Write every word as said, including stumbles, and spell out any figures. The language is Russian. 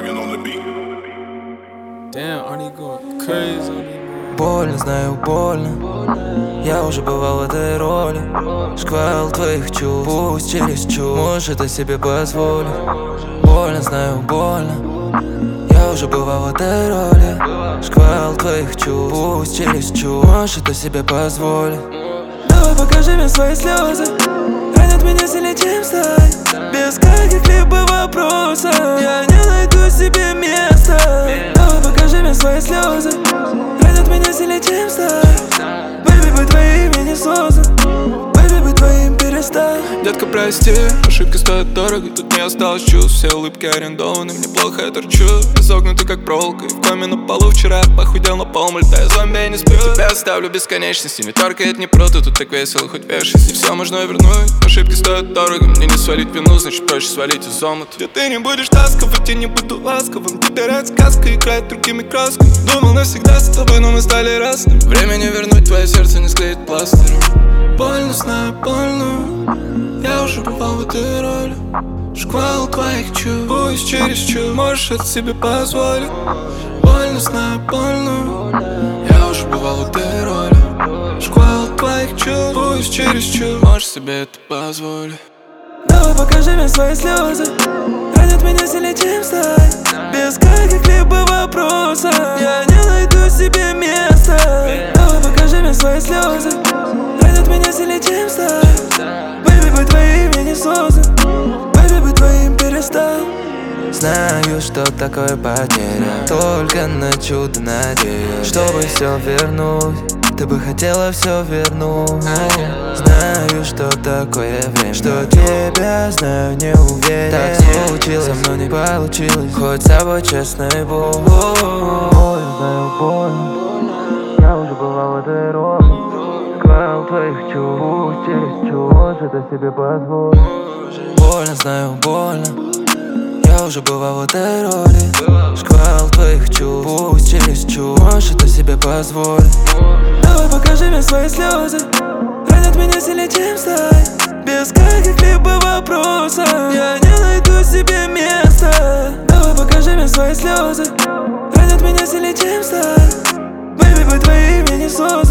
Damn, Arnie going crazy on me. Больно, знаю, больно. Я уже бывал в этой роли. Шквал твоих чувств, пусть чересчур. Можешь это себе позволить. Больно, знаю, больно. Я уже бывал в этой роли. Шквал твоих чувств, пусть чересчур. Можешь это себе позволить. Давай покажи мне свои слезы. Ранят меня сильнее, чем сталь. Без каких-либо вопросов я не найду себе места. Давай покажи мне свои слезы. Ранят меня сильнее, чем сталь. Бэйби, быть твоим я не создан. Бэйби, быть твоим перестань. Детка, прости, ошибки стоят дорого. Тут не осталось чувств, все улыбки арендованы. Мне плохо, я торчу, изогнутый как проволока. И в коме на полу вчера похудел на пол. Летая зомби, я не сплю. Тебя оставлю бесконечности. Не только это не прото, тут так весело, хоть вешайся. Все можно вернуть, ошибки стоят дорого. Мне не свалить вину, значит проще свалить из омута. Где ты не будешь ласковым, я не буду ласковым. Тебе рад сказка играет другими красками. Думал навсегда с тобой, но мы стали разными. Время не вернуть, твое сердце не склеит пластырем. Больно, знаю, больно. Я уже бывал в этой роли. Шквал твоих чувств, пусть чересчур. Можешь это себе позволить. Больно, знаю, больно. Я уже бывал в этой роли. Шквал твоих чувств, пусть чересчур. Можешь себе это позволить. Давай покажи мне свои слезы. Ранят меня сильнее, чем сталь. Без каких-либо вопросов я не найду себе места. Давай покажи мне свои слезы. Ранят меня сильнее, чем сталь. Бэйби, быть твоим я не создан. Бэйби, быть твоим перестал. Знаю, что такое потеря. Только на чудо надеюсь. Чтобы все вернуть, ты бы хотела все вернуть. Знаю, что такое время. Что тебя знаю, не уверен. Так случилось, со мной не получилось. Хоть с собой честно и больно. Больно, знаю, больно. Я уже бывал в этой роли. Шквал твоих чувств, пусть чересчур. Можешь это себе позволить. Больно, знаю, больно. Я уже бывал в этой роли. Шквал твоих чувств, пусть чересчур. Можешь это себе позволить. Давай покажи мне свои слезы. Ранят меня сильнее, чем сталь. Без каких-либо вопросов я не найду себе места. Давай покажи мне свои слезы. Ранят меня сильнее, чем сталь. Бэйби, быть твоим я не создан.